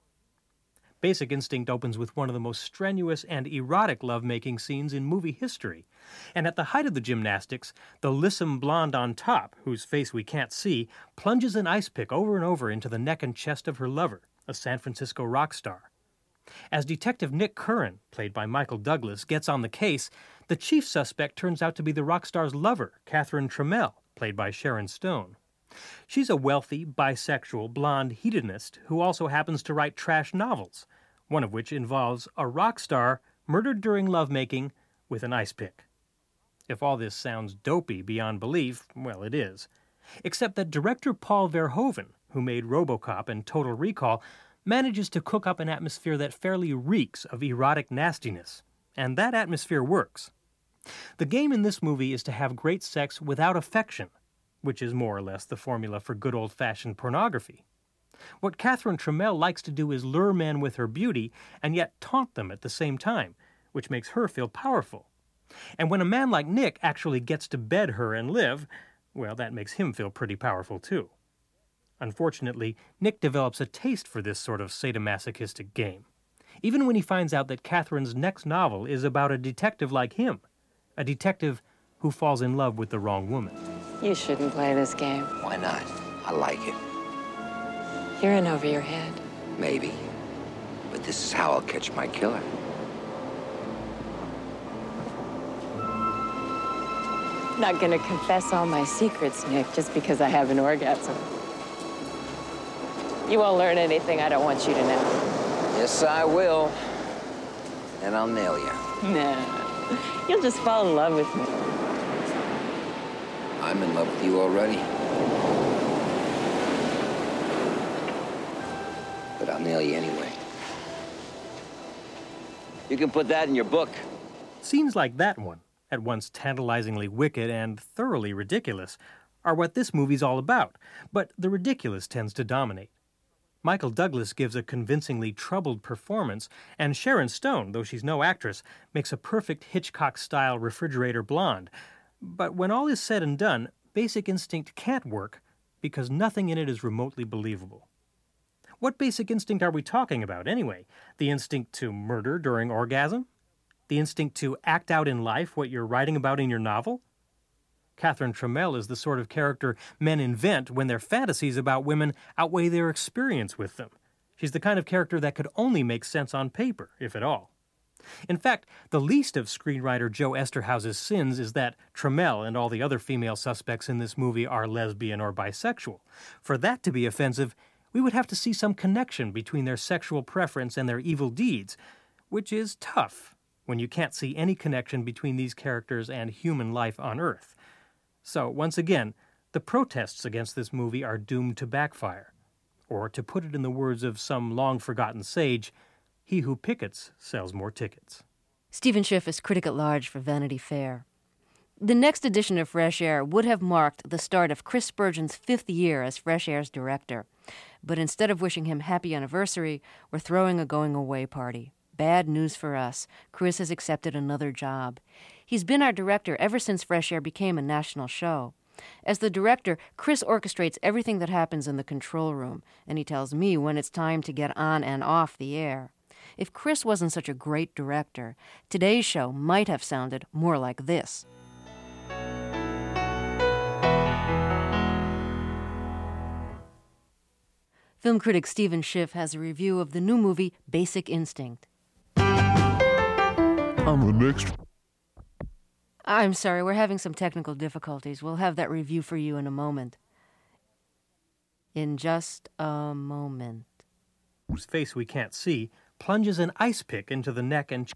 Basic Instinct opens with one of the most strenuous and erotic lovemaking scenes in movie history. And at the height of the gymnastics, the lissom blonde on top, whose face we can't see, plunges an ice pick over and over into the neck and chest of her lover, a San Francisco rock star. As Detective Nick Curran, played by Michael Douglas, gets on the case, the chief suspect turns out to be the rock star's lover, Catherine Trammell, played by Sharon Stone. She's a wealthy, bisexual, blonde hedonist who also happens to write trash novels, one of which involves a rock star murdered during lovemaking with an ice pick. If all this sounds dopey beyond belief, well, it is. Except that director Paul Verhoeven, who made RoboCop and Total Recall, manages to cook up an atmosphere that fairly reeks of erotic nastiness. And that atmosphere works. The game in this movie is to have great sex without affection, which is more or less the formula for good old-fashioned pornography. What Catherine Trammell likes to do is lure men with her beauty and yet taunt them at the same time, which makes her feel powerful. And when a man like Nick actually gets to bed her and live, well, that makes him feel pretty powerful too. Unfortunately, Nick develops a taste for this sort of sadomasochistic game, even when he finds out that Catherine's next novel is about a detective like him, a detective who falls in love with the wrong woman. You shouldn't play this game. Why not? I like it. You're in over your head. Maybe. But this is how I'll catch my killer. Not gonna confess all my secrets, Nick, just because I have an orgasm. You won't learn anything I don't want you to know. Yes, I will. And I'll nail you. Nah. You'll just fall in love with me. I'm in love with you already. But I'll nail you anyway. You can put that in your book. Scenes like that one, at once tantalizingly wicked and thoroughly ridiculous, are what this movie's all about, but the ridiculous tends to dominate. Michael Douglas gives a convincingly troubled performance, and Sharon Stone, though she's no actress, makes a perfect Hitchcock-style refrigerator blonde. But when all is said and done, Basic Instinct can't work because nothing in it is remotely believable. What basic instinct are we talking about, anyway? The instinct to murder during orgasm? The instinct to act out in life what you're writing about in your novel? Catherine Tramell is the sort of character men invent when their fantasies about women outweigh their experience with them. She's the kind of character that could only make sense on paper, if at all. In fact, the least of screenwriter Joe Esterhouse's sins is that Tramell and all the other female suspects in this movie are lesbian or bisexual. For that to be offensive, we would have to see some connection between their sexual preference and their evil deeds, which is tough when you can't see any connection between these characters and human life on Earth. So, once again, the protests against this movie are doomed to backfire. Or, to put it in the words of some long-forgotten sage, he who pickets sells more tickets. Stephen Schiff is critic at large for Vanity Fair. The next edition of Fresh Air would have marked the start of Chris Spurgeon's fifth year as Fresh Air's director. But instead of wishing him happy anniversary, we're throwing a going-away party. Bad news for us. Chris has accepted another job. He's been our director ever since Fresh Air became a national show. As the director, Chris orchestrates everything that happens in the control room, and he tells me when it's time to get on and off the air. If Chris wasn't such a great director, today's show might have sounded more like this. Film critic Stephen Schiff has a review of the new movie Basic Instinct. I'm the next. I'm sorry, we're having some technical difficulties. We'll have that review for you in a moment. In just a moment. Whose face we can't see plunges an ice pick into the neck and...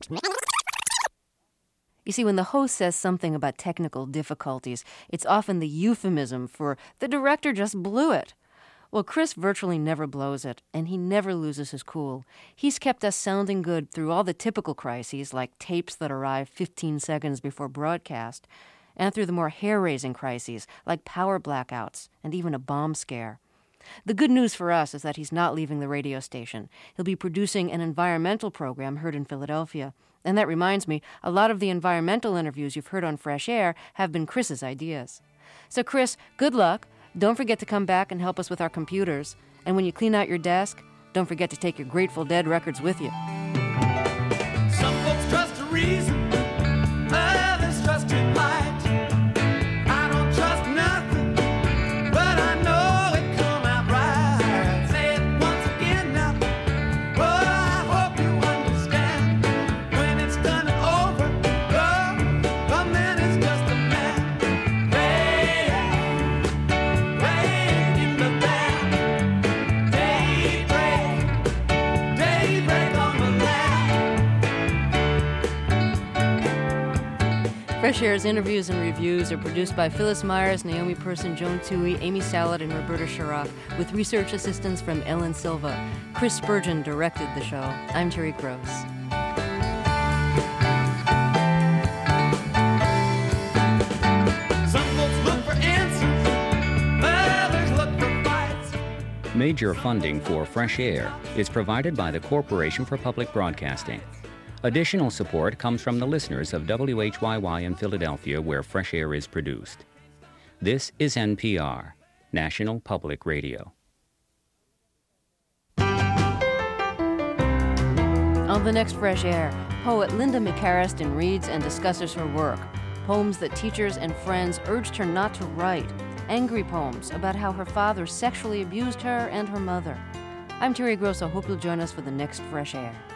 You see, when the host says something about technical difficulties, it's often the euphemism for the director just blew it. Well, Chris virtually never blows it, and he never loses his cool. He's kept us sounding good through all the typical crises, like tapes that arrive fifteen seconds before broadcast, and through the more hair-raising crises, like power blackouts and even a bomb scare. The good news for us is that he's not leaving the radio station. He'll be producing an environmental program heard in Philadelphia. And that reminds me, a lot of the environmental interviews you've heard on Fresh Air have been Chris's ideas. So, Chris, good luck. Don't forget to come back and help us with our computers. And when you clean out your desk, don't forget to take your Grateful Dead records with you. Some folks trust a reason, others trust in light. I don't trust nothing, but I know it come out right. Say it once again now. Oh, I hope you understand. When it's done and over, oh, a man is just a man. Hey, rain in the band. Daybreak, daybreak on the land. Fresh Air's interviews and reviews are produced by Phyllis Myers, Naomi Person, Joan Toohey, Amy Salad, and Roberta Sharrock, with research assistance from Ellen Silva. Chris Spurgeon directed the show. I'm Terry Gross. Some folks look for answers, others look for fights. Major funding for Fresh Air is provided by the Corporation for Public Broadcasting. Additional support comes from the listeners of W H Y Y in Philadelphia, where Fresh Air is produced. This is N P R, National Public Radio. On the next Fresh Air, poet Linda McCarriston reads and discusses her work, poems that teachers and friends urged her not to write, angry poems about how her father sexually abused her and her mother. I'm Terry Gross. I hope you'll join us for the next Fresh Air.